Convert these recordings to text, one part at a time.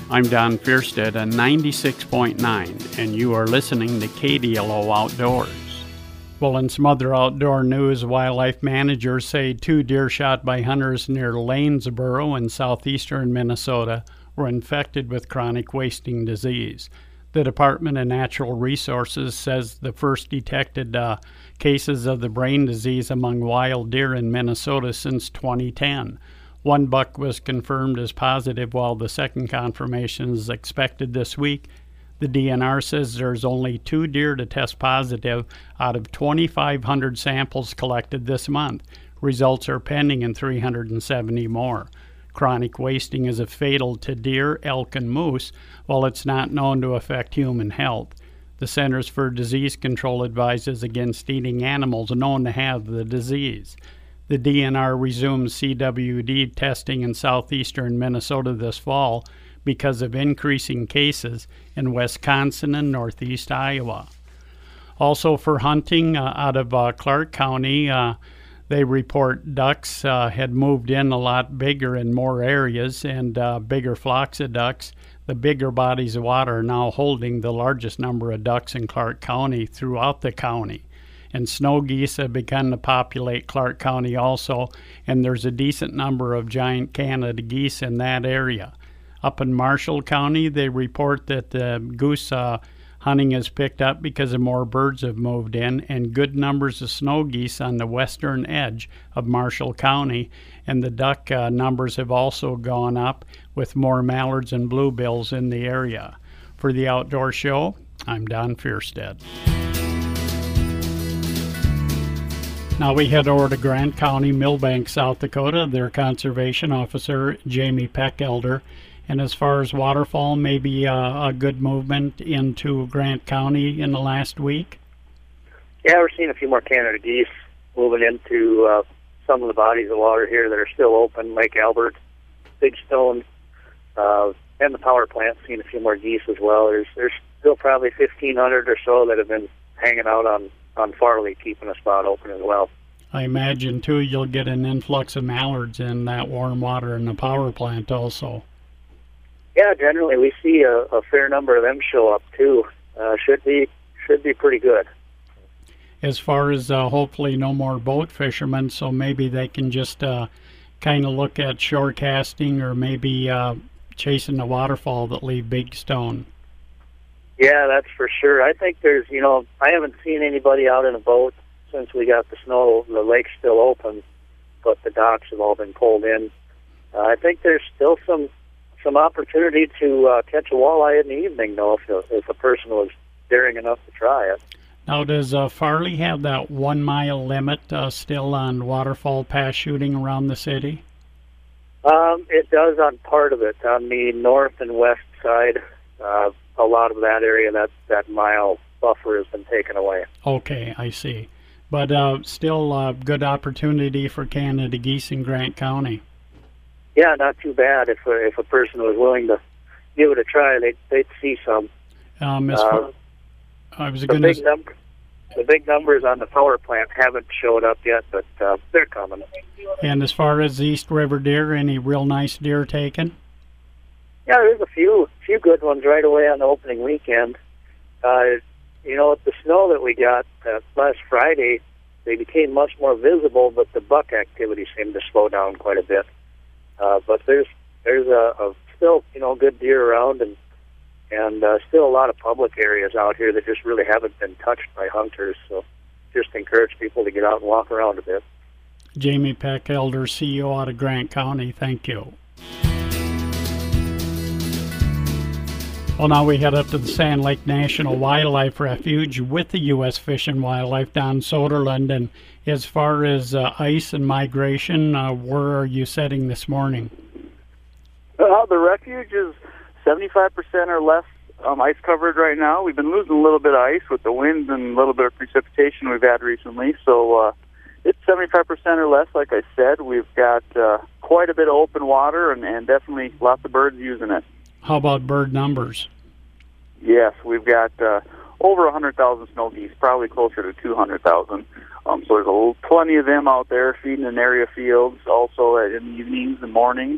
I'm Don Fierstead on 96.9, and you are listening to KDLO Outdoors. Well, in some other outdoor news, wildlife managers say 2 deer shot by hunters near Lanesboro in southeastern Minnesota were infected with chronic wasting disease. The Department of Natural Resources says the first detected cases of the brain disease among wild deer in Minnesota since 2010. One buck was confirmed as positive, while the second confirmation is expected this week. The DNR says there's only 2 deer to test positive out of 2,500 samples collected this month. Results are pending in 370 more. Chronic wasting is fatal to deer, elk, and moose, while it's not known to affect human health. The Centers for Disease Control advises against eating animals known to have the disease. The DNR resumes CWD testing in southeastern Minnesota this fall because of increasing cases in Wisconsin and northeast Iowa. Also for hunting, out of Clark County, they report ducks had moved in a lot bigger in more areas and bigger flocks of ducks. The bigger bodies of water are now holding the largest number of ducks in Clark County throughout the county. And snow geese have begun to populate Clark County also, and there's a decent number of giant Canada geese in that area. Up in Marshall County, they report that goose hunting has picked up because of more birds have moved in, and good numbers of snow geese on the western edge of Marshall County, and the duck numbers have also gone up with more mallards and bluebills in the area. For the Outdoor Show, I'm Don Fierstead. Now we head over to Grant County, Milbank, South Dakota. Their conservation officer, Jamie Peckelder. And as far as waterfowl, maybe a good movement into Grant County in the last week? Yeah, we're seeing a few more Canada geese moving into some of the bodies of water here that are still open, Lake Albert, Big Stone, and the power plant, seeing a few more geese as well. There's still probably 1,500 or so that have been hanging out on Farley, keeping a spot open as well. I imagine, too, you'll get an influx of mallards in that warm water in the power plant also. Yeah, generally we see a fair number of them show up, too. Should be pretty good. As far as hopefully no more boat fishermen, so maybe they can just kind of look at shore casting or maybe chasing the waterfall that leave Big Stone. Yeah, that's for sure. I think there's, I haven't seen anybody out in a boat since we got the snow. The lake's still open, but the docks have all been pulled in. I think there's still some opportunity to catch a walleye in the evening, though, if a person was daring enough to try it. Now, does Farley have that 1 mile limit still on waterfall pass shooting around the city? It does on part of it. On the north and west side, a lot of that area, that mile buffer has been taken away. Okay, I see. But still a good opportunity for Canada geese in Grant County. Yeah, not too bad. If a person was willing to give it a try, they'd see some. The big numbers on the power plant haven't showed up yet, but they're coming. And as far as the East River deer, any real nice deer taken? Yeah, there's a few good ones right away on the opening weekend. The snow that we got last Friday, they became much more visible, but the buck activity seemed to slow down quite a bit. But there's a still good deer around, and still a lot of public areas out here that just really haven't been touched by hunters. So just encourage people to get out and walk around a bit. Jamie Peckelder, CEO out of Grant County. Thank you. Well, now we head up to the Sand Lake National Wildlife Refuge with the U.S. Fish and Wildlife, Don Soderlund. And as far as ice and migration, where are you setting this morning? The refuge is 75% or less ice covered right now. We've been losing a little bit of ice with the winds and a little bit of precipitation we've had recently. So it's 75% or less, like I said. We've got quite a bit of open water and definitely lots of birds using it. How about bird numbers? Yes, we've got over 100,000 snow geese, probably closer to 200,000. So there's plenty of them out there feeding in area fields, also in the evenings and mornings.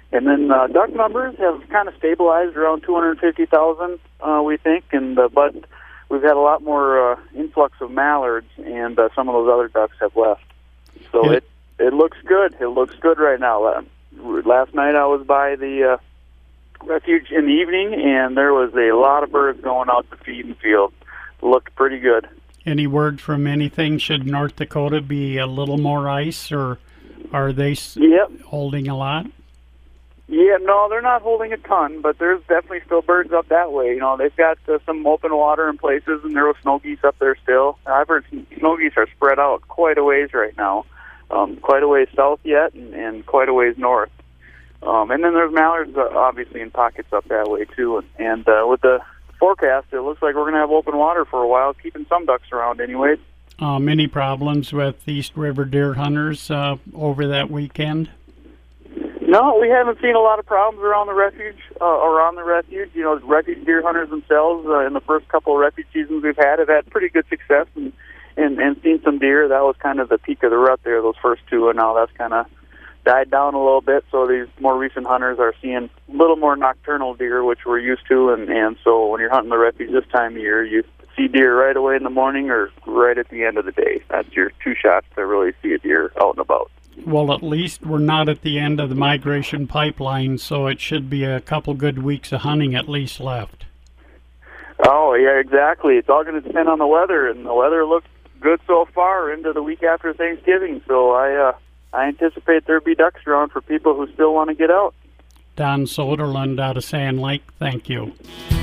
And then duck numbers have kind of stabilized around 250,000, we think, but we've had a lot more influx of mallards, and some of those other ducks have left. So it looks good. It looks good right now. Last night I was by the refuge in the evening, and there was a lot of birds going out to feed in the field. It looked pretty good. Any word from anything? Should North Dakota be a little more ice, or are they holding a lot? Yeah, no, they're not holding a ton, but there's definitely still birds up that way. You know, they've got some open water in places, and there were snow geese up there still. I've heard snow geese are spread out quite a ways right now, quite a ways south yet, and quite a ways north. And then there's mallards, obviously, in pockets up that way, too. And with the forecast, it looks like we're going to have open water for a while, keeping some ducks around anyways. Any problems with East River deer hunters over that weekend? No, we haven't seen a lot of problems around the refuge. You know, refuge deer hunters themselves in the first couple of refuge seasons we've had have had pretty good success and seen some deer. That was kind of the peak of the rut there, those first two, and now that's kind of died down a little bit. So these more recent hunters are seeing a little more nocturnal deer, which we're used to, and so when you're hunting the refuge this time of year, you see deer right away in the morning or right at the end of the day. That's your two shots to really see a deer out and about. Well, at least we're not at the end of the migration pipeline, so it should be a couple good weeks of hunting at least left. Oh, yeah, exactly. It's all going to depend on the weather, and the weather looks good so far into the week after Thanksgiving, so I anticipate there'll be ducks around for people who still want to get out. Don Soderlund out of Sand Lake, thank you.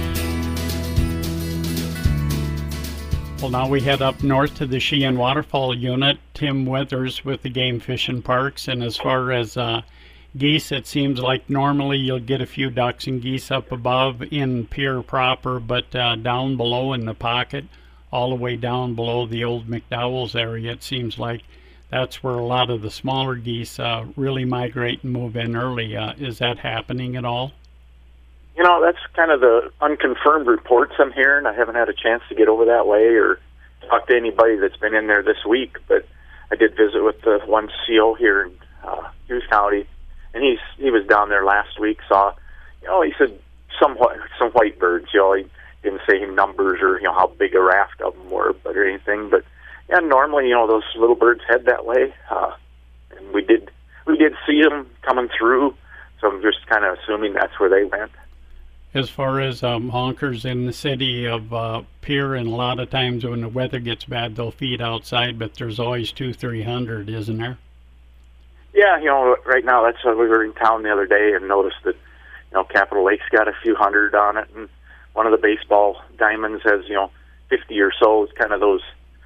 Well, now we head up north to the Sheehan Waterfall Unit. Tim Withers with the Game Fish and Parks. And as far as geese, it seems like normally you'll get a few ducks and geese up above in Pierre proper, but down below in the pocket, all the way down below the old McDowell's area, it seems like that's where a lot of the smaller geese really migrate and move in early. Is that happening at all? You know, that's kind of the unconfirmed reports I'm hearing. I haven't had a chance to get over that way or talk to anybody that's been in there this week, but I did visit with the one CO here in Hughes County, and he was down there last week. Saw, he said some white birds. He didn't say numbers or how big a raft of them were, or anything. But yeah, normally those little birds head that way, and we did see them coming through. So I'm just kind of assuming that's where they went. As far as honkers in the city of Pierre, and a lot of times when the weather gets bad, they'll feed outside, but there's always 200-300, isn't there? Yeah, right now that's we were in town the other day and noticed that Capitol Lake's got a few hundred on it, and one of the baseball diamonds has 50 or so. It's kind of those.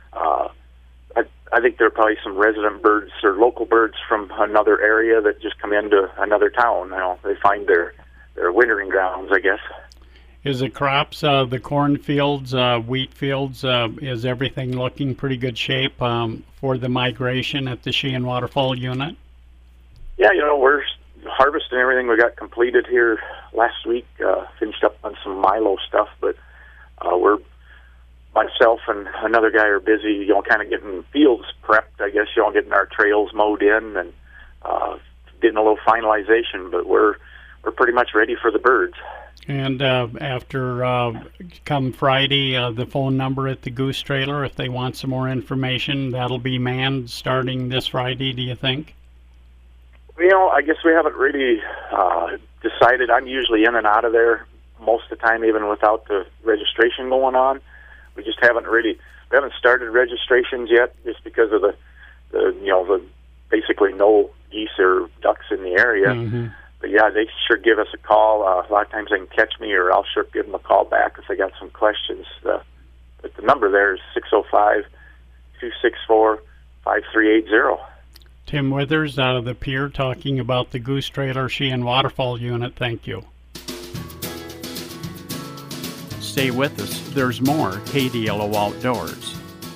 I think there are probably some resident birds or local birds from another area that just come into another town. They find their wintering grounds, I guess. Is the crops, the cornfields, wheat fields, is everything looking pretty good shape for the migration at the Sheehan Waterfall Unit? Yeah, we're harvesting everything we got completed here last week. Finished up on some Milo stuff, but myself and another guy are busy, kind of getting fields prepped, I guess, getting our trails mowed in and getting a little finalization, but we're pretty much ready for the birds. And after come Friday, the phone number at the Goose Trailer, if they want some more information, that'll be manned starting this Friday, do you think? I guess we haven't really decided. I'm usually in and out of there most of the time, even without the registration going on. We just haven't started registrations yet, just because of the basically no geese or ducks in the area. Mm-hmm. But yeah, they sure give us a call. A lot of times they can catch me, or I'll sure give them a call back if they got some questions. But the number there is 605-264-5380. Tim Withers out of the Pier talking about the Goose Trailer Sheehan Waterfall Unit. Thank you. Stay with us. There's more KDLO Outdoors.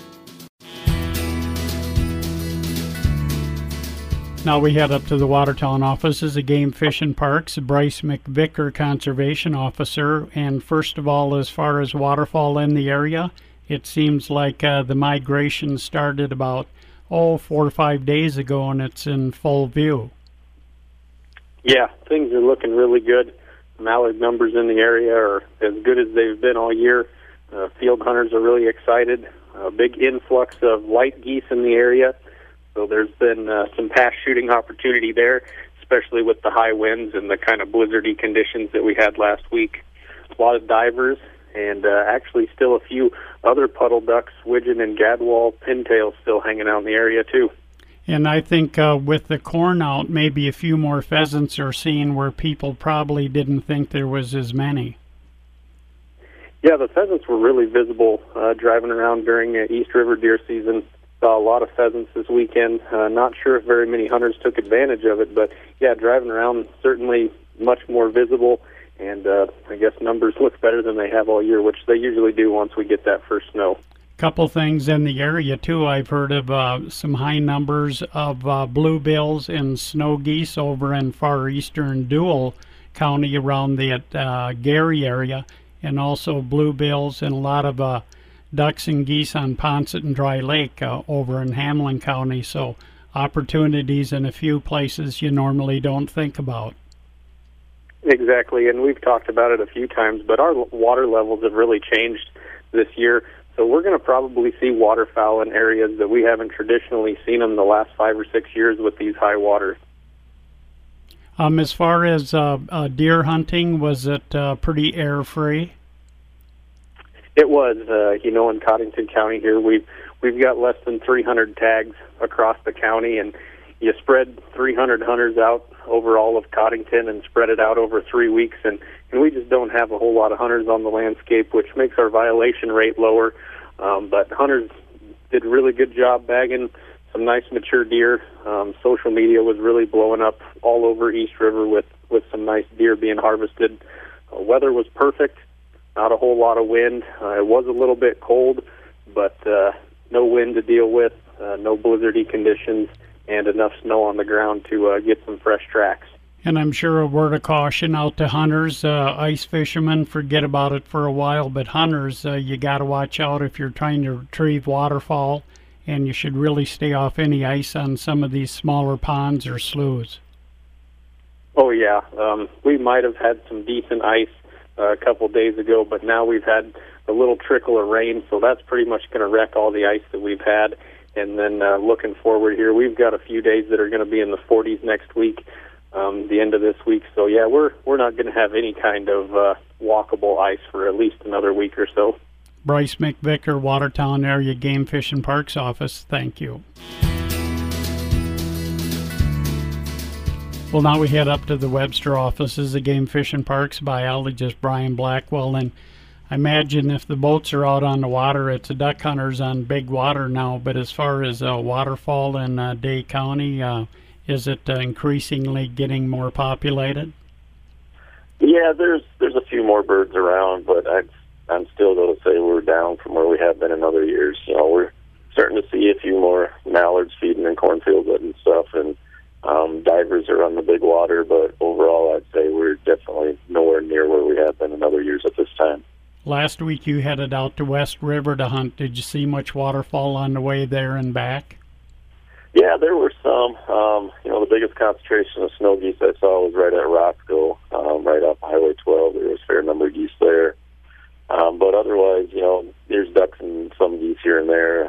Now we head up to the Watertown offices of Game Fish and Parks. Bryce McVicker, Conservation Officer. And first of all, as far as waterfall in the area, it seems like the migration started about 4 or 5 days ago, and it's in full view. Yeah, things are looking really good. Mallard numbers in the area are as good as they've been all year. Field hunters are really excited. A big influx of white geese in the area, so there's been some pass shooting opportunity there, especially with the high winds and the kind of blizzardy conditions that we had last week. A lot of divers, and actually still a few other puddle ducks, widgeon and gadwall pintails still hanging out in the area too. And I think with the corn out, maybe a few more pheasants are seen where people probably didn't think there was as many. Yeah, the pheasants were really visible driving around during East River deer season. Saw a lot of pheasants this weekend. Not sure if very many hunters took advantage of it, but yeah, driving around certainly much more visible, and I guess numbers look better than they have all year, which they usually do once we get that first snow. Couple things in the area too. I've heard of some high numbers of bluebills and snow geese over in far eastern Dual County around the Gary area, and also bluebills and a lot of ducks and geese on Poncet and Dry Lake over in Hamlin County. So opportunities in a few places you normally don't think about. Exactly, and we've talked about it a few times, but our water levels have really changed this year. So we're going to probably see waterfowl in areas that we haven't traditionally seen them the last 5 or 6 years with these high waters. As far as deer hunting, was it pretty air-free? It was. In Cottington County here, we've got less than 300 tags across the county, and you spread 300 hunters out over all of Cottington and spread it out over 3 weeks, and we just don't have a whole lot of hunters on the landscape, which makes our violation rate lower. But hunters did a really good job bagging some nice mature deer. Social media was really blowing up all over East River with some nice deer being harvested. Weather was perfect, not a whole lot of wind. It was a little bit cold, but no wind to deal with, no blizzardy conditions, and enough snow on the ground to get some fresh tracks. And I'm sure a word of caution out to hunters, ice fishermen, forget about it for a while, but hunters, you got to watch out if you're trying to retrieve waterfowl, and you should really stay off any ice on some of these smaller ponds or sloughs. Oh, yeah. We might have had some decent ice a couple days ago, but now we've had a little trickle of rain, so that's pretty much going to wreck all the ice that we've had. And then looking forward here, we've got a few days that are going to be in the 40s next week. The end of this week. So, yeah, we're not going to have any kind of walkable ice for at least another week or so. Bryce McVicker, Watertown Area Game Fish and Parks Office, thank you. Well, now we head up to the Webster offices of Game Fish and Parks, biologist Brian Blackwell. And I imagine if the boats are out on the water, it's duck hunters on big water now. But as far as waterfall in Day County, is it increasingly getting more populated? Yeah, there's a few more birds around, but I'm still going to say we're down from where we have been in other years. We're starting to see a few more mallards feeding in cornfields and stuff, and divers are on the big water, but overall I'd say we're definitely nowhere near where we have been in other years at this time. Last week you headed out to West River to hunt. Did you see much waterfall on the way there and back? Yeah, there were some. The biggest concentration of snow geese I saw was right at Roxville, right off Highway 12. There was a fair number of geese there. But otherwise, there's ducks and some geese here and there.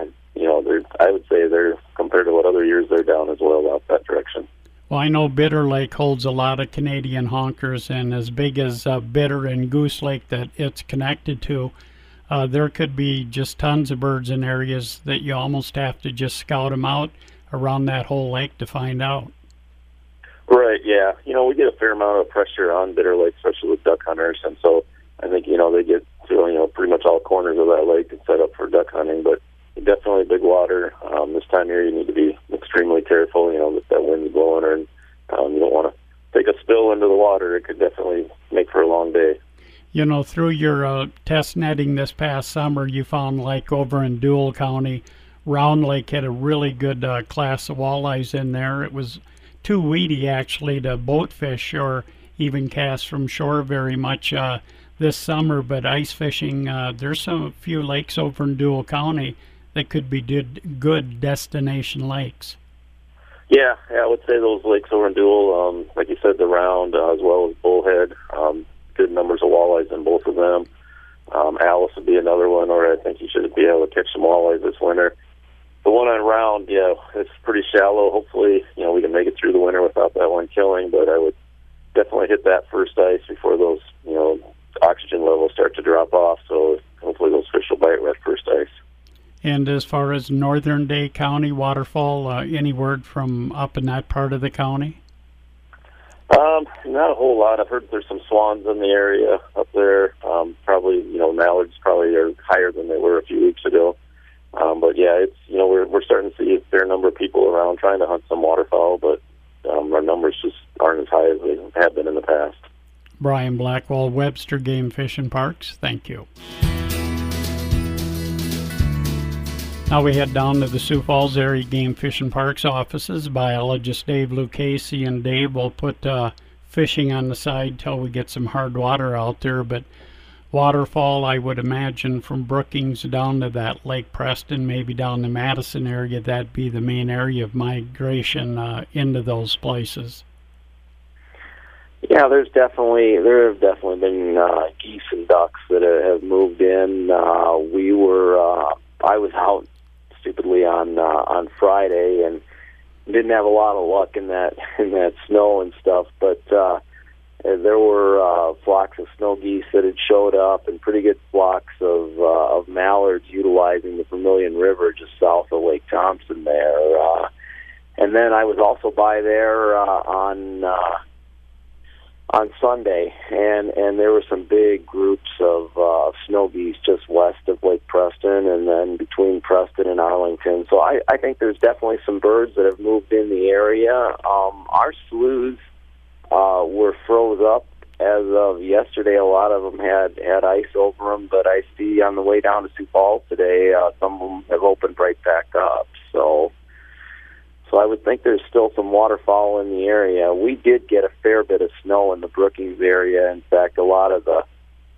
I would say they're, compared to what other years, they're down as well out that direction. Well, I know Bitter Lake holds a lot of Canadian honkers, and as big as Bitter and Goose Lake that it's connected to, there could be just tons of birds in areas that you almost have to just scout them out around that whole lake to find out. Right, yeah. We get a fair amount of pressure on Bitter Lake, especially with duck hunters, and so I think, they get to, pretty much all corners of that lake and set up for duck hunting, but definitely big water. This time of year you need to be extremely careful, with that wind blowing, or you don't want to take a spill into the water. It could definitely make for a long day. Through your test netting this past summer, you found like over in Dual County, Round Lake had a really good class of walleyes in there. It was too weedy actually to boat fish or even cast from shore very much this summer, but ice fishing, there's a few lakes over in Dual County that could be good destination lakes. Yeah, I would say those lakes over in Dual, like you said, the Round as well as Bullhead, good numbers of walleyes in both of them. Alice would be another one, or I think you should be able to catch some walleyes this winter. The one on Round, yeah, it's pretty shallow. Hopefully, we can make it through the winter without that one killing, but I would definitely hit that first ice before those, oxygen levels start to drop off, so hopefully those fish will bite right first ice. And as far as Northern Day County waterfall, any word from up in that part of the county? Not a whole lot. I've heard there's some swans in the area up there. Probably, mallards probably are higher than they were a few weeks ago. But yeah, it's we're starting to see a fair number of people around trying to hunt some waterfowl, but our numbers just aren't as high as they have been in the past. Brian Blackwell, Webster Game Fish and Parks. Thank you. Now we head down to the Sioux Falls Area Game Fish and Parks offices. Biologist Dave Lucchese, and Dave will put fishing on the side till we get some hard water out there. But waterfall, I would imagine, from Brookings down to that Lake Preston, maybe down the Madison area, that'd be the main area of migration into those places. Yeah, there have definitely been geese and ducks that have moved in. I was out stupidly on Friday and didn't have a lot of luck in that snow and stuff, but there were flocks of snow geese that had showed up, and pretty good flocks of mallards utilizing the Vermilion River just south of Lake Thompson there. And then I was also by there on Sunday, and there were some big groups of snow geese just west of Lake Preston, and then between Preston and Arlington. So I think there's definitely some birds that have moved in the area. Our sloughs were froze up as of yesterday. A lot of them had ice over them, but I see on the way down to Sioux Falls today, some of them have opened right back up. So I would think there's still some waterfowl in the area. We did get a fair bit of snow in the Brookings area. In fact, a lot of the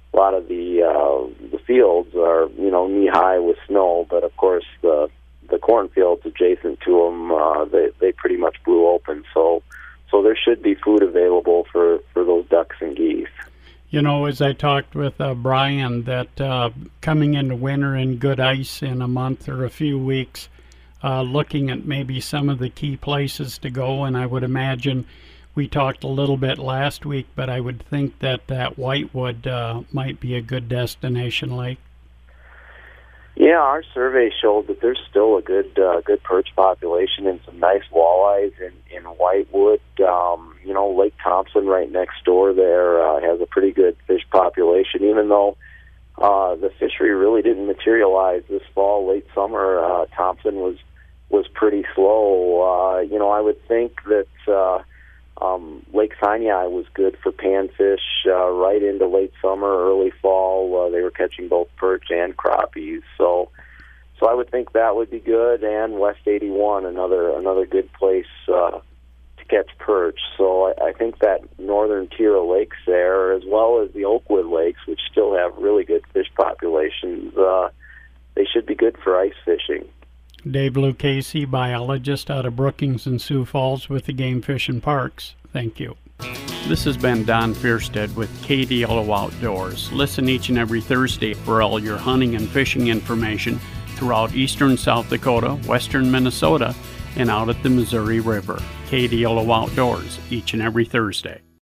fields are knee high with snow. But of course, the cornfields adjacent to them, they pretty much blew open. So there should be food available for those ducks and geese. As I talked with Brian, that coming into winter and good ice in a month or a few weeks. Looking at maybe some of the key places to go, and I would imagine we talked a little bit last week, but I would think that Whitewood might be a good destination lake. Yeah, our survey showed that there's still a good perch population and some nice walleyes in Whitewood. Lake Thompson right next door there has a pretty good fish population, even though the fishery really didn't materialize this fall. Late summer, Thompson was pretty slow. I would think that Lake Sinai was good for panfish right into late summer, early fall. They were catching both perch and crappies. So I would think that would be good. And West 81, another good place to catch perch. So I think that northern tier of lakes there, as well as the Oakwood lakes, which still have really good fish populations, they should be good for ice fishing. Dave Lucchese, biologist out of Brookings and Sioux Falls with the Game Fish and Parks. Thank you. This has been Don Fierstead with KDLO Outdoors. Listen each and every Thursday for all your hunting and fishing information throughout eastern South Dakota, western Minnesota, and out at the Missouri River. KDLO Outdoors each and every Thursday.